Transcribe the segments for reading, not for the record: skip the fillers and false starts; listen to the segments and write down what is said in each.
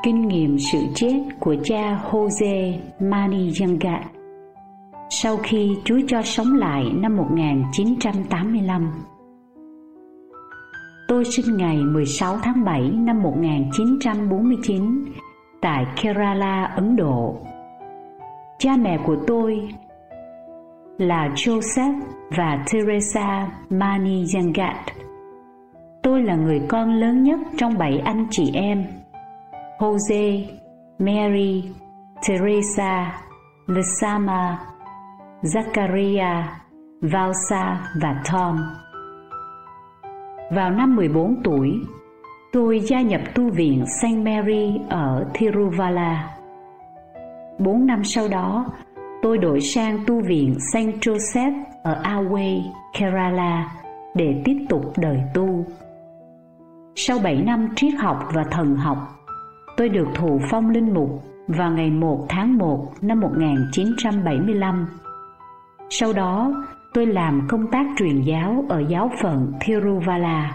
Kinh nghiệm sự chết của cha Jose Mani Yangat sau khi Chúa cho sống lại năm 1985. Tôi sinh ngày 16 tháng 7 năm 1949 tại Kerala, Ấn Độ. Cha mẹ của tôi là Joseph và Teresa Mani Yangat. Tôi là người con lớn nhất trong 7 anh chị em: Jose, Mary, Teresa, Lesama, Zachariah, Valsa và Tom. Vào năm 14 tuổi, tôi gia nhập tu viện Saint Mary ở Tiruvalla. 4 năm sau đó, tôi đổi sang tu viện Saint Joseph ở Away, Kerala để tiếp tục đời tu. Sau 7 năm triết học và thần học, tôi được thụ phong linh mục vào ngày 1 tháng 1 năm 1975. Sau đó, tôi làm công tác truyền giáo ở giáo phận Tiruvalla.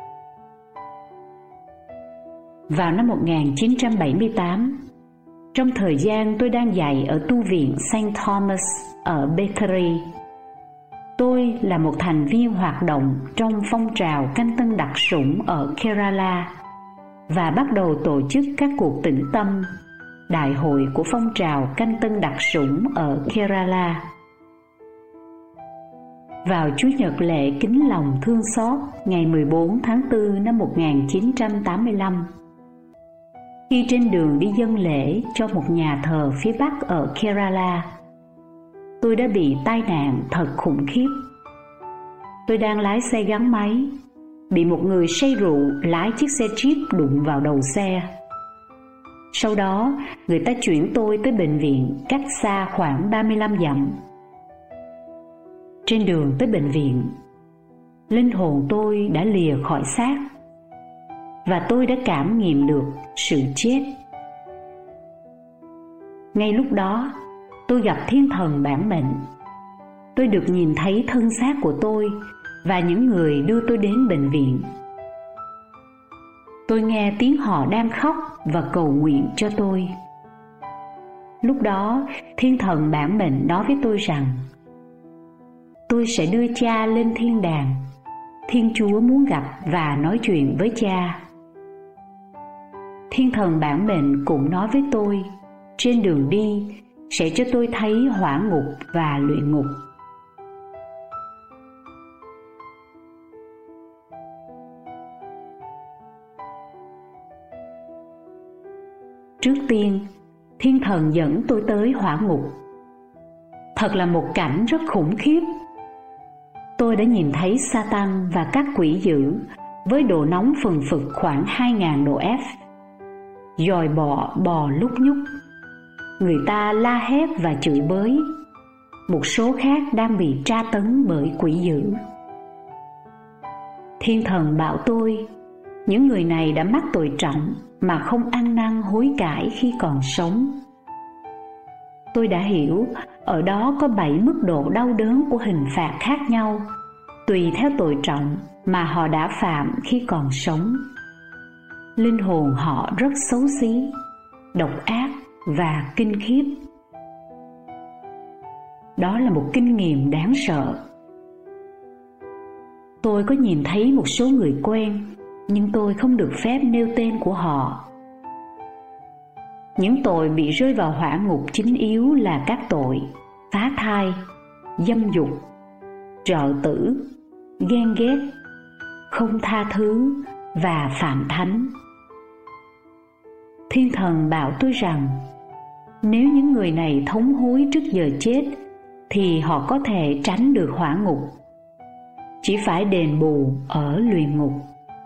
Vào năm 1978, trong thời gian tôi đang dạy ở tu viện Saint Thomas ở Bethary, tôi là một thành viên hoạt động trong phong trào canh tân đặc sủng ở Kerala và bắt đầu tổ chức các cuộc tĩnh tâm, đại hội của phong trào canh tân đặc sủng ở Kerala. Vào Chủ nhật lễ kính lòng thương xót ngày 14 tháng 4 năm 1985, khi trên đường đi dâng lễ cho một nhà thờ phía Bắc ở Kerala, tôi đã bị tai nạn thật khủng khiếp. Tôi đang lái xe gắn máy, bị một người say rượu lái chiếc xe Jeep đụng vào đầu xe. Sau đó, người ta chuyển tôi tới bệnh viện cách xa khoảng 35 dặm. Trên đường tới bệnh viện, linh hồn tôi đã lìa khỏi xác và tôi đã cảm nghiệm được sự chết. Ngay lúc đó, tôi gặp thiên thần bản mệnh. Tôi được nhìn thấy thân xác của tôi và những người đưa tôi đến bệnh viện. Tôi nghe tiếng họ đang khóc và cầu nguyện cho tôi. Lúc đó, thiên thần bản mệnh nói với tôi rằng tôi sẽ đưa cha lên thiên đàng. Thiên Chúa muốn gặp và nói chuyện với cha. Thiên thần bản mệnh cũng nói với tôi, trên đường đi sẽ cho tôi thấy hỏa ngục và luyện ngục. Trước tiên, thiên thần dẫn tôi tới hỏa ngục. Thật là một cảnh rất khủng khiếp. Tôi đã nhìn thấy Satan và các quỷ dữ với độ nóng phừng phực khoảng 2.000 độ F, dòi bò lúc nhúc. Người ta la hét và chửi bới. Một số khác đang bị tra tấn bởi quỷ dữ. Thiên thần bảo tôi, những người này đã mắc tội trọng mà không ăn năn hối cải khi còn sống. Tôi đã hiểu ở đó có 7 mức độ đau đớn của hình phạt khác nhau, tùy theo tội trọng mà họ đã phạm khi còn sống. Linh hồn họ rất xấu xí, độc ác và kinh khiếp. Đó là một kinh nghiệm đáng sợ. Tôi có nhìn thấy một số người quen, nhưng tôi không được phép nêu tên của họ. Những tội bị rơi vào hỏa ngục chính yếu là các tội phá thai, dâm dục, trợ tử, ghen ghét, không tha thứ và phạm thánh. Thiên thần bảo tôi rằng nếu những người này thống hối trước giờ chết thì họ có thể tránh được hỏa ngục, chỉ phải đền bù ở luyện ngục.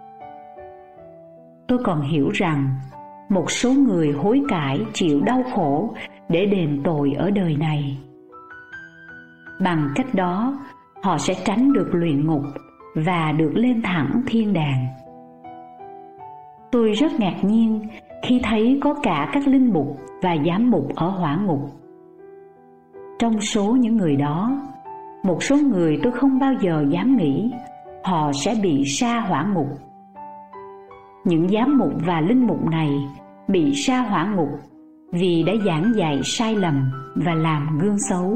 Tôi còn hiểu rằng một số người hối cải chịu đau khổ để đền tội ở đời này. Bằng cách đó, họ sẽ tránh được luyện ngục và được lên thẳng thiên đàng. Tôi rất ngạc nhiên khi thấy có cả các linh mục và giám mục ở hỏa ngục. Trong số những người đó, một số người tôi không bao giờ dám nghĩ họ sẽ bị sa hỏa ngục. Những giám mục và linh mục này bị sa hỏa ngục vì đã giảng dạy sai lầm và làm gương xấu.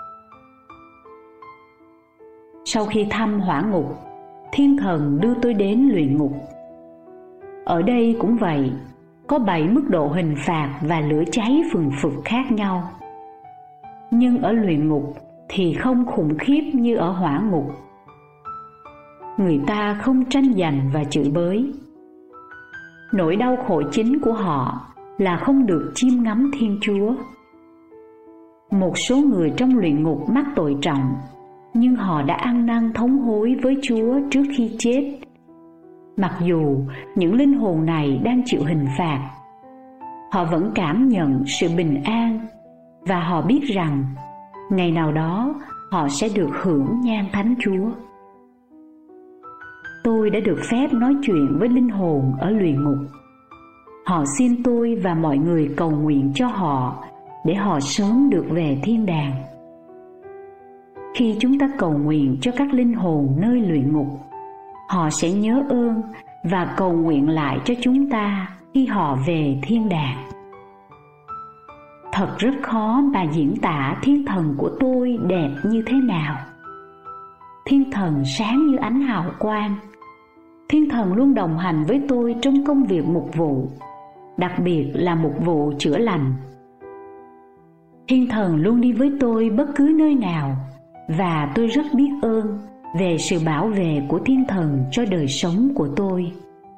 Sau khi thăm hỏa ngục, thiên thần đưa tôi đến luyện ngục. Ở đây cũng vậy, có 7 mức độ hình phạt và lửa cháy phừng phực khác nhau. Nhưng ở luyện ngục thì không khủng khiếp như ở hỏa ngục. Người ta không tranh giành và chửi bới. Nỗi đau khổ chính của họ là không được chiêm ngắm Thiên Chúa. Một số người trong luyện ngục mắc tội trọng, nhưng họ đã ăn năn thống hối với Chúa trước khi chết. Mặc dù những linh hồn này đang chịu hình phạt, họ vẫn cảm nhận sự bình an và họ biết rằng ngày nào đó họ sẽ được hưởng nhan thánh Chúa. Tôi đã được phép nói chuyện với linh hồn ở luyện ngục. Họ xin tôi và mọi người cầu nguyện cho họ để họ sớm được về thiên đàng. Khi chúng ta cầu nguyện cho các linh hồn nơi luyện ngục, họ sẽ nhớ ơn và cầu nguyện lại cho chúng ta khi họ về thiên đàng. Thật rất khó mà diễn tả thiên thần của tôi đẹp như thế nào. Thiên thần sáng như ánh hào quang. Thiên thần luôn đồng hành với tôi trong công việc mục vụ, đặc biệt là mục vụ chữa lành. Thiên thần luôn đi với tôi bất cứ nơi nào, và tôi rất biết ơn về sự bảo vệ của thiên thần cho đời sống của tôi.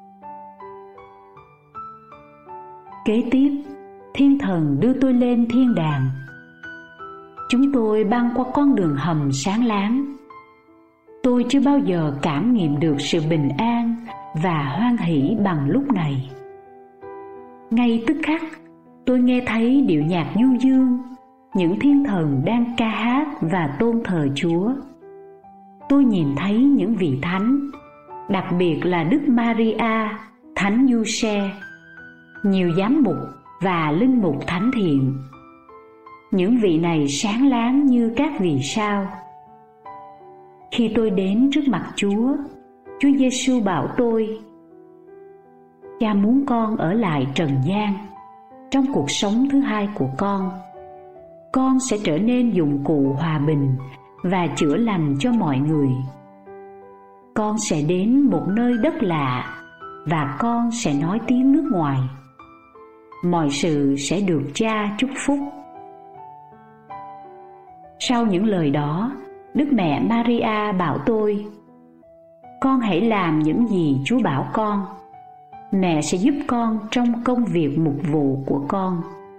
Kế tiếp, thiên thần đưa tôi lên thiên đàng. Chúng tôi băng qua con đường hầm sáng láng. Tôi chưa bao giờ cảm nghiệm được sự bình an và hoan hỷ bằng lúc này. Ngay tức khắc, tôi nghe thấy điệu nhạc du dương, những thiên thần đang ca hát và tôn thờ Chúa. Tôi nhìn thấy những vị thánh, đặc biệt là Đức Maria, Thánh Giuse, nhiều giám mục và linh mục thánh thiện. Những vị này sáng láng như các vì sao. Khi tôi đến trước mặt Chúa Giêsu bảo tôi: Cha muốn con ở lại trần gian. Trong cuộc sống thứ hai của con sẽ trở nên dụng cụ hòa bình và chữa lành cho mọi người. Con sẽ đến một nơi đất lạ và con sẽ nói tiếng nước ngoài. Mọi sự sẽ được Cha chúc phúc. Sau những lời đó, Đức Mẹ Maria bảo tôi: Con hãy làm những gì Chúa bảo con. Mẹ sẽ giúp con trong công việc mục vụ của con.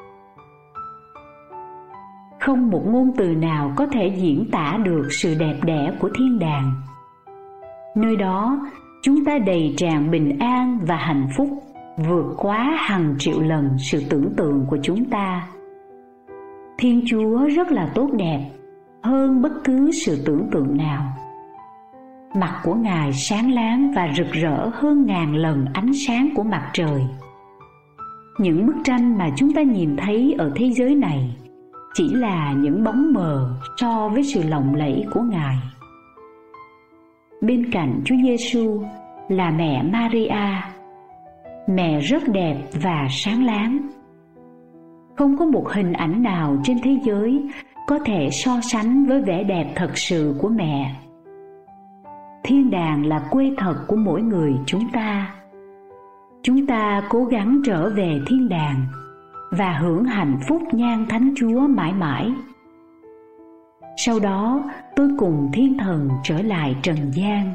Không một ngôn từ nào có thể diễn tả được sự đẹp đẽ của thiên đàng. Nơi đó, chúng ta đầy tràn bình an và hạnh phúc, vượt quá hàng triệu lần sự tưởng tượng của chúng ta. Thiên Chúa rất là tốt đẹp, hơn bất cứ sự tưởng tượng nào. Mặt của Ngài sáng láng và rực rỡ hơn ngàn lần ánh sáng của mặt trời. Những bức tranh mà chúng ta nhìn thấy ở thế giới này chỉ là những bóng mờ so với sự lộng lẫy của Ngài. Bên cạnh Chúa Giêsu là mẹ Maria. Mẹ rất đẹp và sáng láng. Không có một hình ảnh nào trên thế giới có thể so sánh với vẻ đẹp thật sự của mẹ. Thiên đàng là quê thật của mỗi người chúng ta. Chúng ta cố gắng trở về thiên đàng và hưởng hạnh phúc nhan thánh Chúa mãi mãi. Sau đó, tôi cùng thiên thần trở lại trần gian.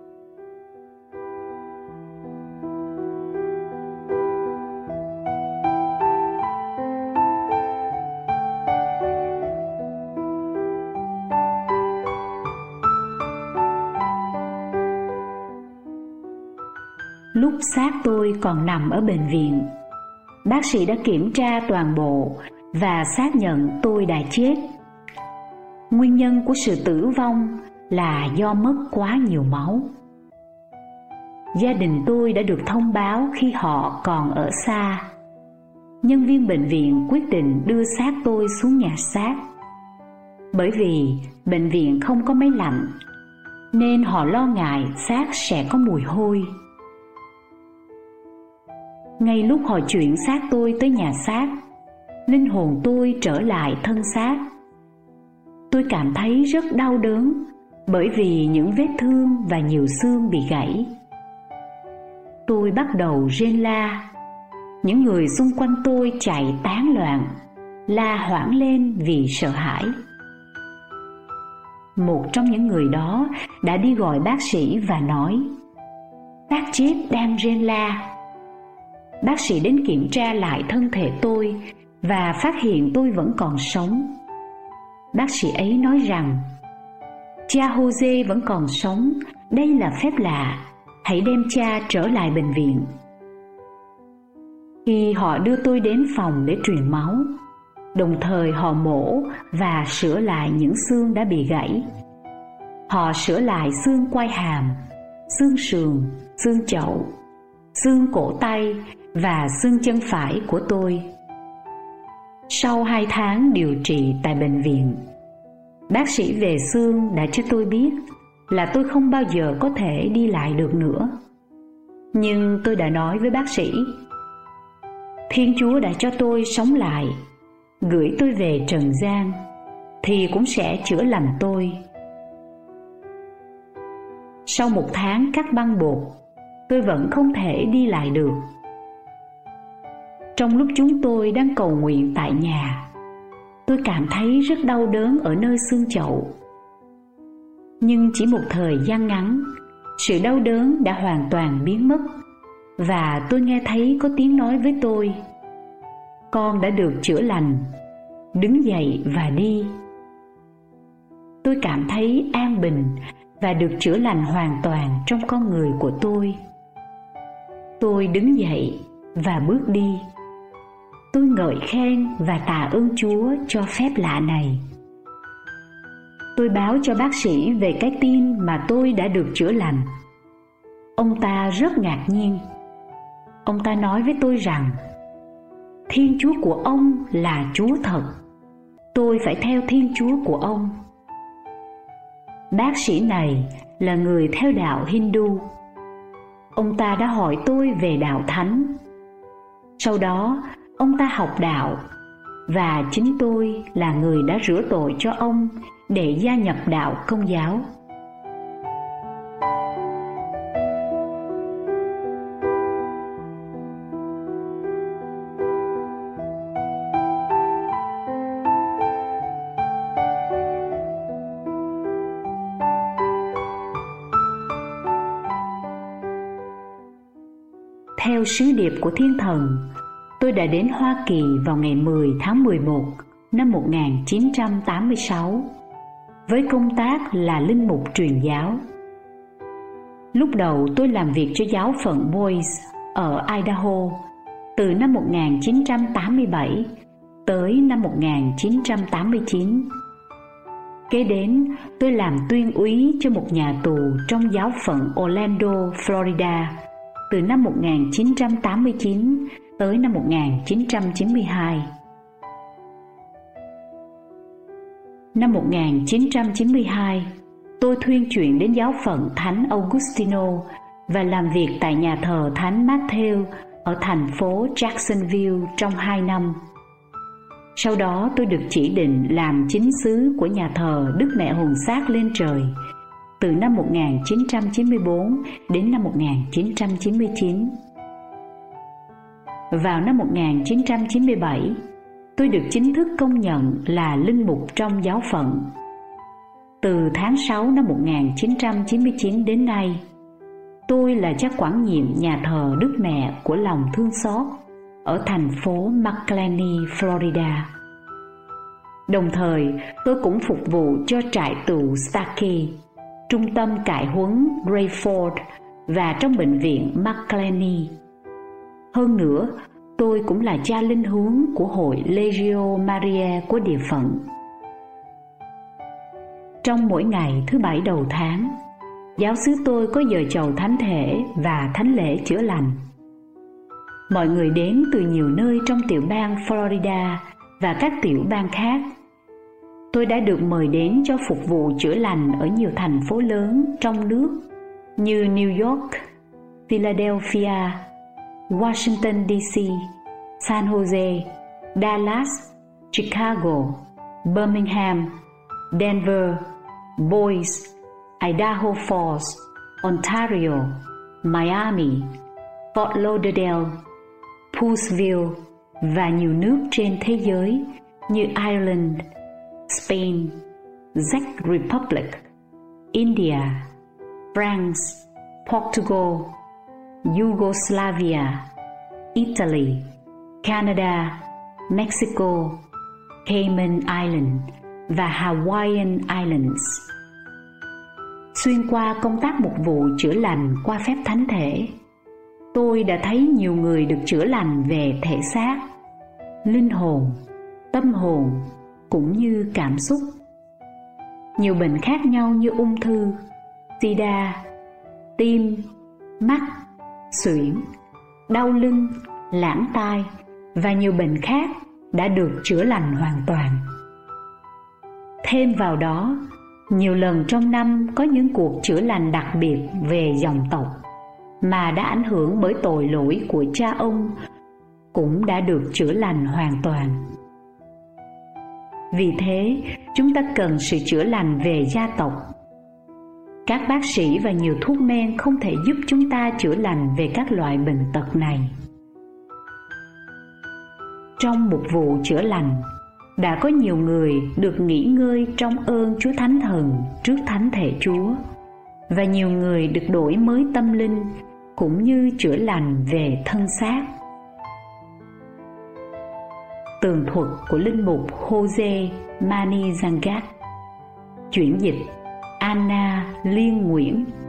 Lúc xác tôi còn nằm ở bệnh viện, bác sĩ đã kiểm tra toàn bộ và xác nhận tôi đã chết. Nguyên nhân của sự tử vong là do mất quá nhiều máu. Gia đình tôi đã được thông báo khi họ còn ở xa. Nhân viên bệnh viện quyết định đưa xác tôi xuống nhà xác. Bởi vì bệnh viện không có máy lạnh, nên họ lo ngại xác sẽ có mùi hôi. Ngay lúc họ chuyển xác tôi tới nhà xác, linh hồn tôi trở lại thân xác. Tôi cảm thấy rất đau đớn bởi vì những vết thương và nhiều xương bị gãy. Tôi bắt đầu rên la. Những người xung quanh tôi chạy tán loạn, la hoảng lên vì sợ hãi. Một trong những người đó đã đi gọi bác sĩ và nói: "Bác Jeep đang rên la." Bác sĩ đến kiểm tra lại thân thể tôi và phát hiện tôi vẫn còn sống. Bác sĩ ấy nói rằng: "Cha Jose vẫn còn sống, đây là phép lạ, hãy đem cha trở lại bệnh viện." Khi họ đưa tôi đến phòng để truyền máu, đồng thời họ mổ và sửa lại những xương đã bị gãy. Họ sửa lại xương quai hàm, xương sườn, xương chậu, xương cổ tay và xương chân phải của tôi. Sau 2 tháng điều trị tại bệnh viện, bác sĩ về xương đã cho tôi biết là tôi không bao giờ có thể đi lại được nữa. Nhưng tôi đã nói với bác sĩ: "Thiên Chúa đã cho tôi sống lại, gửi tôi về trần gian, thì cũng sẽ chữa lành tôi." Sau 1 tháng cắt băng bột, tôi vẫn không thể đi lại được. Trong lúc chúng tôi đang cầu nguyện tại nhà, tôi cảm thấy rất đau đớn ở nơi xương chậu. Nhưng chỉ một thời gian ngắn, sự đau đớn đã hoàn toàn biến mất, và tôi nghe thấy có tiếng nói với tôi: "Con đã được chữa lành, đứng dậy và đi." Tôi cảm thấy an bình và được chữa lành hoàn toàn trong con người của tôi. Tôi đứng dậy và bước đi. Tôi ngợi khen và tạ ơn Chúa cho phép lạ này. Tôi báo cho bác sĩ về cái tin mà tôi đã được chữa lành. Ông ta rất ngạc nhiên. Ông ta nói với tôi rằng: "Thiên Chúa của ông là Chúa thật. Tôi phải theo Thiên Chúa của ông." Bác sĩ này là người theo đạo Hindu. Ông ta đã hỏi tôi về đạo Thánh. Sau đó, ông ta học đạo, và chính tôi là người đã rửa tội cho ông để gia nhập đạo Công giáo. Theo sứ điệp của Thiên Thần, tôi đã đến Hoa Kỳ vào ngày 10 tháng 11 năm 1986 với công tác là linh mục truyền giáo. Lúc đầu tôi làm việc cho giáo phận Boise ở Idaho từ năm 1987 tới năm 1989. Kế đến, tôi làm tuyên úy cho một nhà tù trong giáo phận Orlando, Florida từ năm 1989 tới năm 1992. Năm 1992, tôi thuyên chuyển đến giáo phận Thánh Augustino và làm việc tại nhà thờ Thánh Matthew ở thành phố Jacksonville trong 2 năm. Sau đó tôi được chỉ định làm chính xứ của nhà thờ Đức Mẹ Hồn Xác lên trời từ năm 1994 đến năm 1999. Vào năm 1997, tôi được chính thức công nhận là linh mục trong giáo phận. Từ tháng 6 năm 1999 đến nay, tôi là giác quản nhiệm nhà thờ Đức Mẹ của lòng thương xót ở thành phố McLeany, Florida. Đồng thời, tôi cũng phục vụ cho trại tù Starkey, trung tâm cải huấn Rayford và trong bệnh viện McLeany. Hơn nữa, tôi cũng là cha linh huấn của hội Legio Maria của địa phận. Trong mỗi ngày thứ Bảy đầu tháng, giáo xứ tôi có giờ chầu thánh thể và thánh lễ chữa lành. Mọi người đến từ nhiều nơi trong tiểu bang Florida và các tiểu bang khác. Tôi đã được mời đến cho phục vụ chữa lành ở nhiều thành phố lớn trong nước như New York, Philadelphia, Washington DC, San Jose, Dallas, Chicago, Birmingham, Denver, Boise, Idaho Falls, Ontario, Miami, Fort Lauderdale, Poolesville và nhiều nước trên thế giới như Ireland, Spain, Czech Republic, India, France, Portugal, Yugoslavia, Italy, Canada, Mexico, Cayman Island và Hawaiian Islands. Xuyên qua công tác mục vụ chữa lành qua phép thánh thể, tôi đã thấy nhiều người được chữa lành về thể xác, linh hồn, tâm hồn cũng như cảm xúc. Nhiều bệnh khác nhau như ung thư, sida, tim, mắt, suyễn, đau lưng, lãng tai và nhiều bệnh khác đã được chữa lành hoàn toàn. Thêm vào đó, nhiều lần trong năm có những cuộc chữa lành đặc biệt về dòng tộc mà đã ảnh hưởng bởi tội lỗi của cha ông cũng đã được chữa lành hoàn toàn. Vì thế, chúng ta cần sự chữa lành về gia tộc. Các bác sĩ và nhiều thuốc men không thể giúp chúng ta chữa lành về các loại bệnh tật này. Trong mục vụ chữa lành, đã có nhiều người được nghỉ ngơi trong ơn Chúa Thánh Thần trước Thánh Thể Chúa, và nhiều người được đổi mới tâm linh cũng như chữa lành về thân xác. Tường thuật của linh mục Jose Mani Zangat, chuyển dịch Anna Liên Nguyễn.